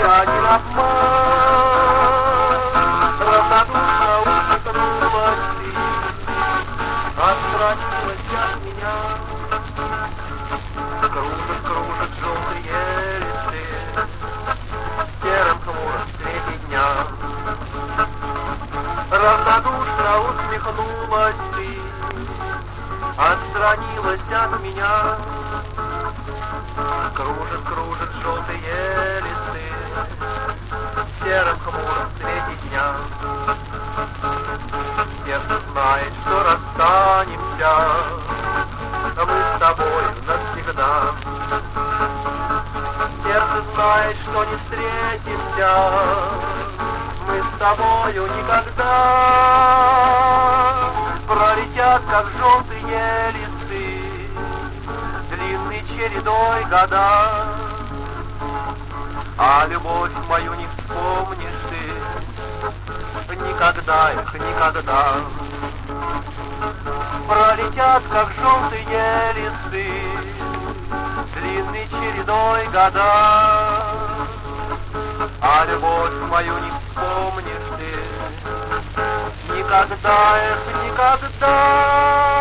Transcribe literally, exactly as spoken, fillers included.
ранен обман, равнодушно усмехнулась ты, отстранилась от меня. Кружат, кружат желтые листы в сером хмуром свете дня. Равнодушно усмехнулась ты, отстранилась от меня. Кружат, кружат желтые листы в сером хмуром свете дня. Сердце знает, что расстанемся мы с тобой навсегда. Сердце знает, что не встретимся мы с тобою никогда. Пролетят, как желтые листы, длинной чередой года. А любовь мою не вспомнишь ты никогда, их никогда. Пролетят, как желтые листы, длинной чередой года. А любовь мою не вспомнишь ты никогда, их никогда.